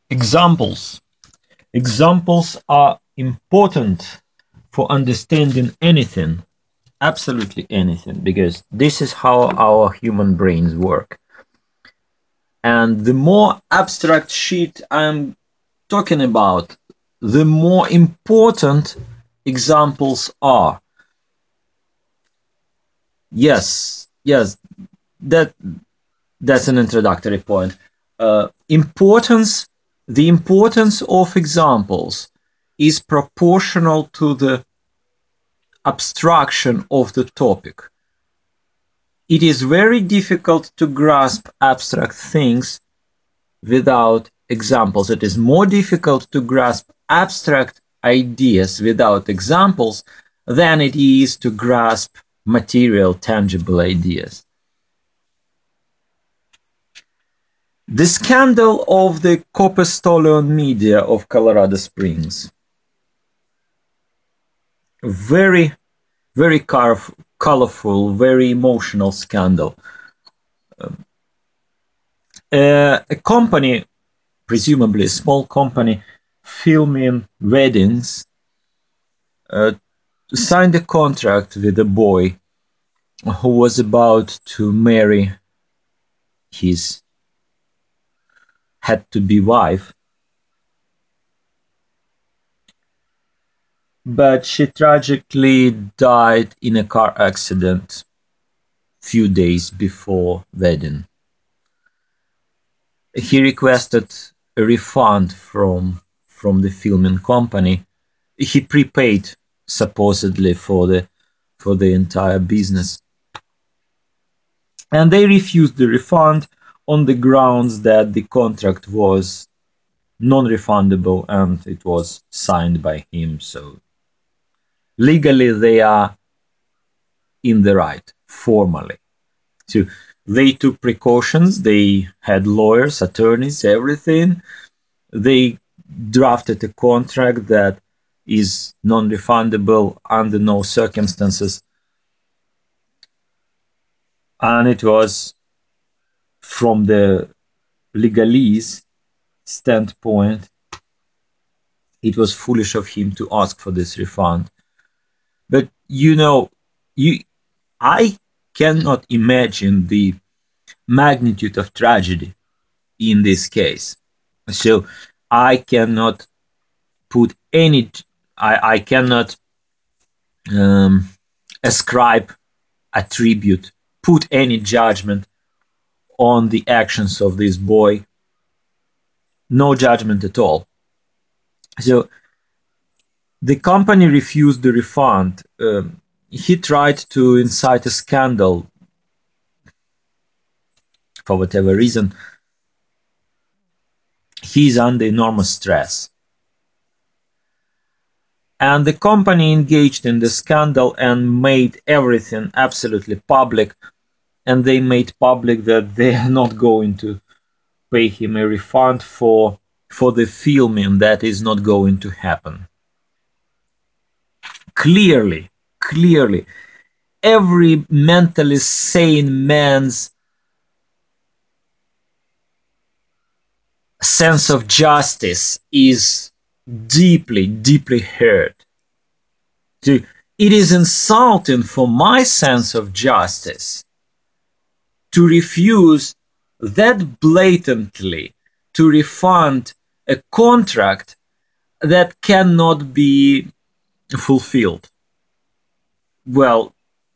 Examples. Examples are important for understanding anything, absolutely anything, because this is how our human brains work. And the more abstract shit I'm talking about, the more important examples are. Yes, that that's an introductory point. Importance, the importance of examples is proportional to the abstraction of the topic. It is very difficult to grasp abstract things without examples. It is more difficult to grasp abstract ideas without examples than it is to grasp material, tangible ideas. The scandal of the Copper-Stolon media of Colorado Springs. Very, very colorful, very emotional scandal. A company, presumably a small company, filming weddings, uh, signed a contract with a boy who was about to marry his had to be wife, but she tragically died in a car accident few days before wedding. He requested a refund from the filming company. He prepaid supposedly for the entire business, and they refused the refund on the grounds that the contract was non-refundable and it was signed by him. So legally, they are in the right formally. So they took precautions. They had lawyers, attorneys, everything. They drafted a contract that is non-refundable under no circumstances, and it was from the legalese standpoint, it was foolish of him to ask for this refund. But you I cannot imagine the magnitude of tragedy in this case. So I cannot put any, I cannot um, ascribe, attribute, put any judgment on the actions of this boy. No judgment at all. So the company refused the refund. He tried to incite a scandal for whatever reason. He's under enormous stress. And the company engaged in the scandal and made everything absolutely public. And they made public that they are not going to pay him a refund for the filming. That is not going to happen. Clearly, every mentally sane man's sense of justice is deeply hurt. So it is insulting for my sense of justice to refuse that blatantly to refund a contract that cannot be fulfilled. Well,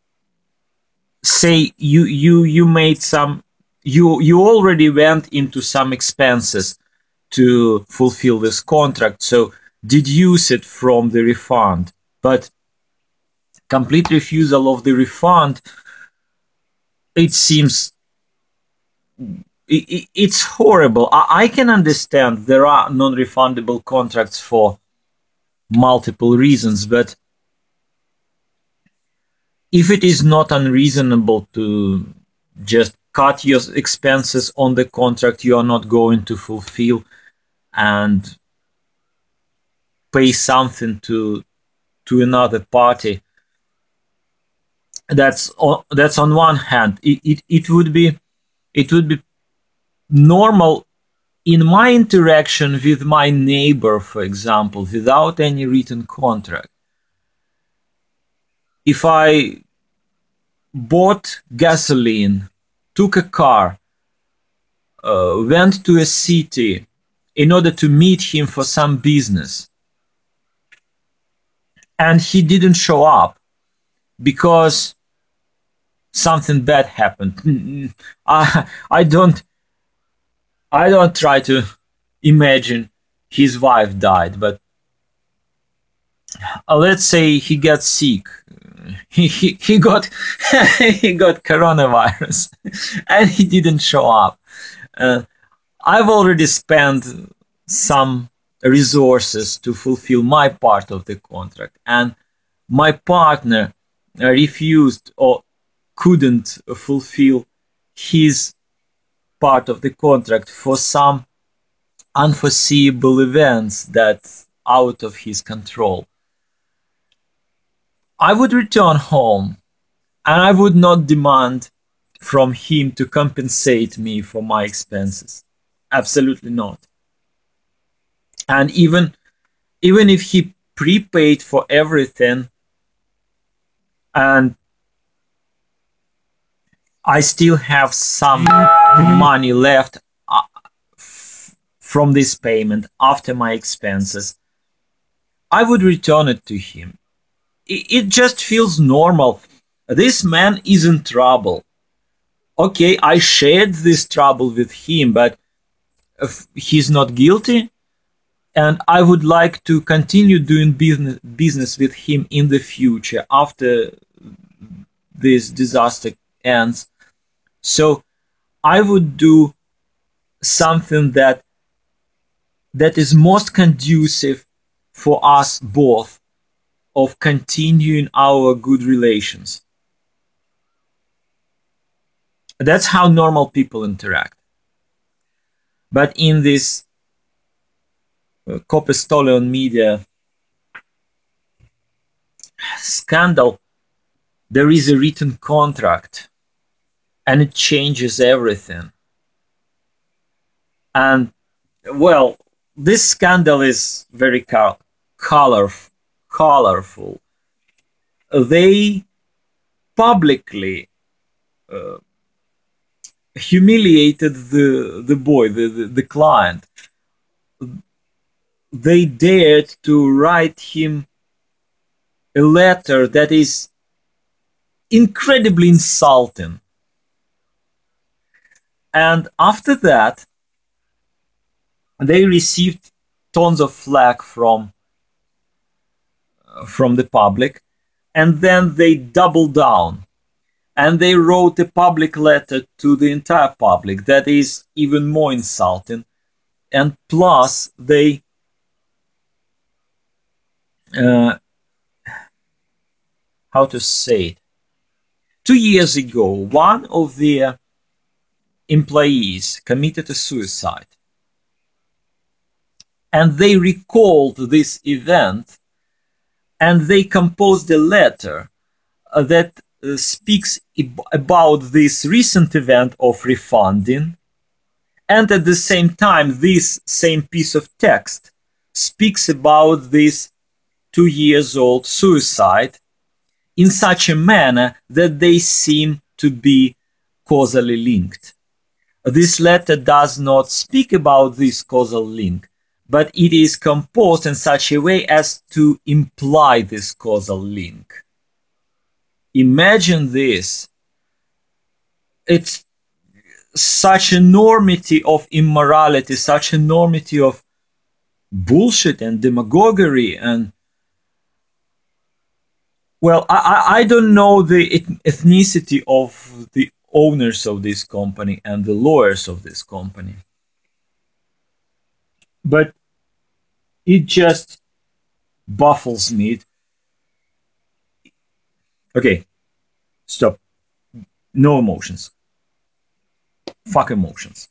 say you made some, you already went into some expenses to fulfill this contract, so deduce it from the refund. But complete refusal of the refund, it seems it's horrible. I can understand there are non-refundable contracts for multiple reasons, but if it is not unreasonable to just cut your expenses on the contract you are not going to fulfill and pay something to another party, that's on one hand. It would be normal in my interaction with my neighbor, for example, without any written contract, if I bought gasoline, took a car, went to a city in order to meet him for some business, and he didn't show up because something bad happened. I don't try to imagine his wife died, but let's say he got sick. He got he got coronavirus and he didn't show up. Uh, I've already spent some resources to fulfill my part of the contract, and my partner refused or couldn't fulfill his part of the contract for some unforeseeable events that out of his control. I would return home and I would not demand from him to compensate me for my expenses. Absolutely not. And even if he prepaid for everything and I still have some money left from this payment after my expenses, I would return it to him. It just feels normal. This man is in trouble. Okay, I shared this trouble with him, but he's not guilty, and I would like to continue doing business with him in the future after this disaster ends. So I would do something that is most conducive for us both of continuing our good relations. That's how normal people interact. But in this Copistolian media scandal, there is a written contract and it changes everything. And well, this scandal is very colorful. They publicly humiliated the boy, the client. They dared to write him a letter that is incredibly insulting. And after that, they received tons of flack from the public, and then they doubled down and they wrote a public letter to the entire public that is even more insulting. And plus, they uh, how to say it? 2 years ago, one of their employees committed a suicide, and they recalled this event and they composed a letter that speaks about this recent event of refunding, and at the same time this same piece of text speaks about this 2 years old suicide in such a manner that they seem to be causally linked. This letter does not speak about this causal link, but it is composed in such a way as to imply this causal link. Imagine this. It's such enormity of immorality, such enormity of bullshit and demagoguery. And well, I don't know the ethnicity of the owners of this company and the lawyers of this company, but it just baffles me. Okay, stop. No emotions. Fuck emotions.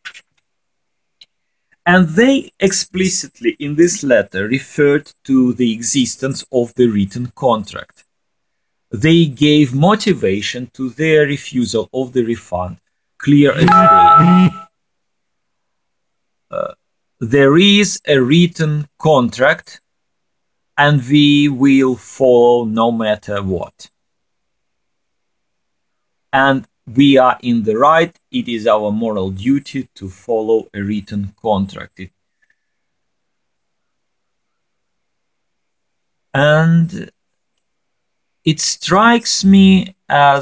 And they explicitly in this letter referred to the existence of the written contract. They gave motivation to their refusal of the refund, clear as day. there is a written contract and we will follow no matter what. And we are in the right. It is our moral duty to follow a written contract. And it strikes me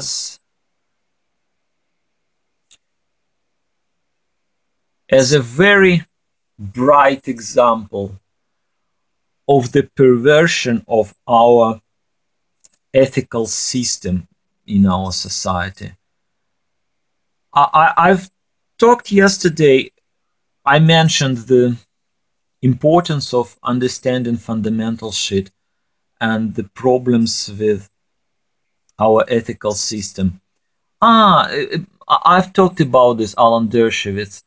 as a very bright example of the perversion of our ethical system in our society. I've talked yesterday, I mentioned the importance of understanding fundamental shit and the problems with our ethical system. I've talked about this, Alan Dershowitz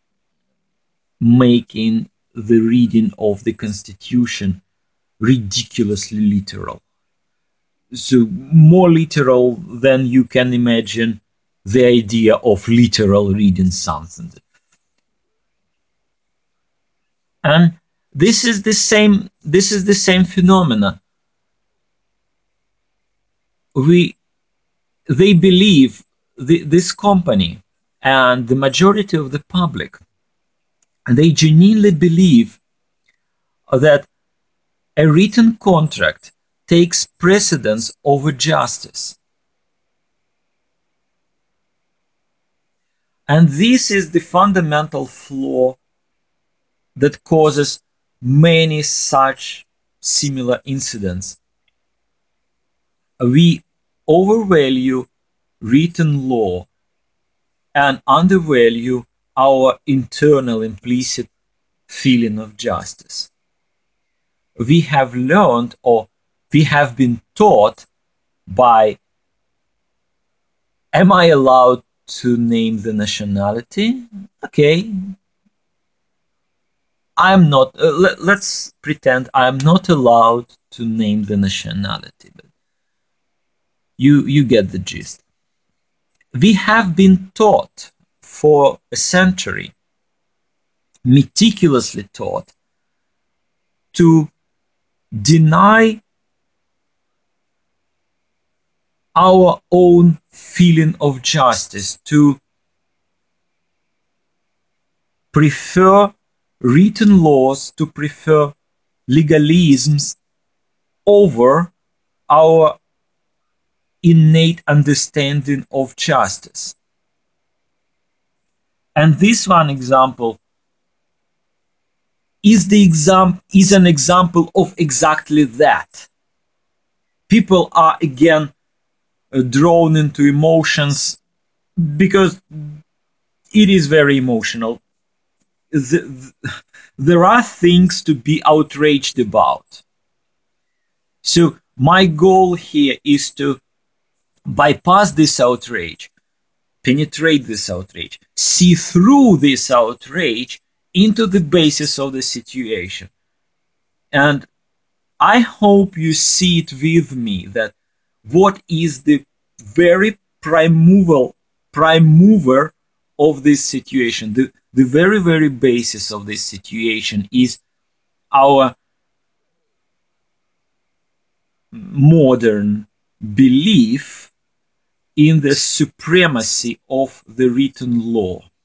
making the reading of the Constitution ridiculously literal. So, more literal than you can imagine the idea of literal reading something. And this is the same phenomena. We They believe, this company and the majority of the public, they genuinely believe that a written contract takes precedence over justice. And this is the fundamental flaw that causes many such similar incidents. We overvalue written law and undervalue our internal implicit feeling of justice. We have learned, or we have been taught by, am I allowed to name the nationality? Okay, I'm not, let's pretend I'm not allowed to name the nationality, but you get the gist. We have been taught for a century, meticulously taught, to deny our own feeling of justice, to prefer written laws, to prefer legalisms over our innate understanding of justice. And this one example is an example of exactly that. People are again drawn into emotions because it is very emotional. There are things to be outraged about. So my goal here is to bypass this outrage, penetrate this outrage, see through this outrage into the basis of the situation. And I hope you see it with me that what is the very prime mover of this situation, the very, very basis of this situation is our modern belief in the supremacy of the written law.